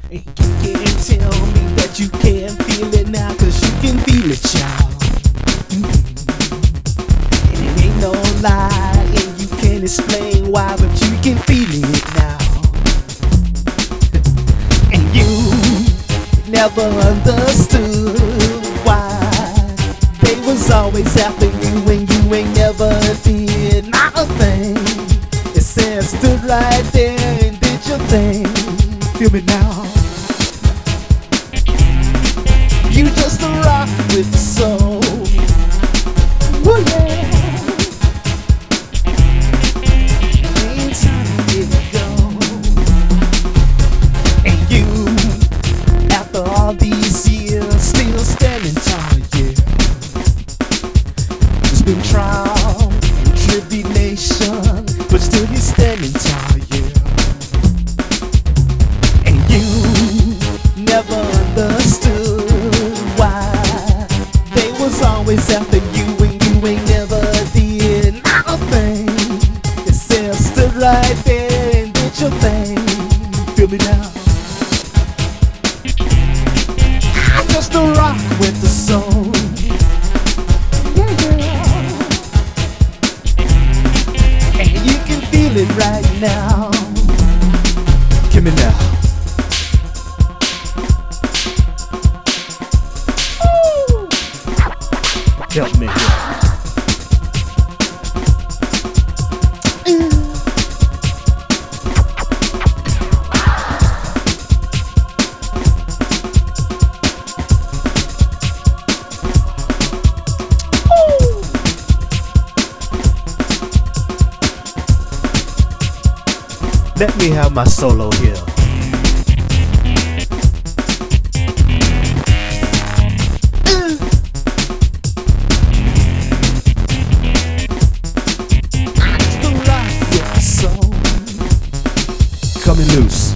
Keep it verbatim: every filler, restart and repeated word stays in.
And you can't tell me that you can't feel it now, cause you can feel it, child. Mm-hmm. And it ain't no lie, and you can't explain why, but you can feel it now. And you never understood why they was always after you when you ain't never did not a thing. It said stood right there and did your thing. Feel me now. You just a rock with the soul. Woo, yeah. Ain't time to get it go. And you, after all these years, still standing tall, yeah. There's been trial and tribulation, but still you're standing tall, yeah. And you never understood always after you when you ain't never did not a thing. It said stood right there and did your thing. Feel me now. I'm just a rock with the soul. Yeah. And you can feel it right now. Give me now. Help me here. Let me have my solo here. Coming loose.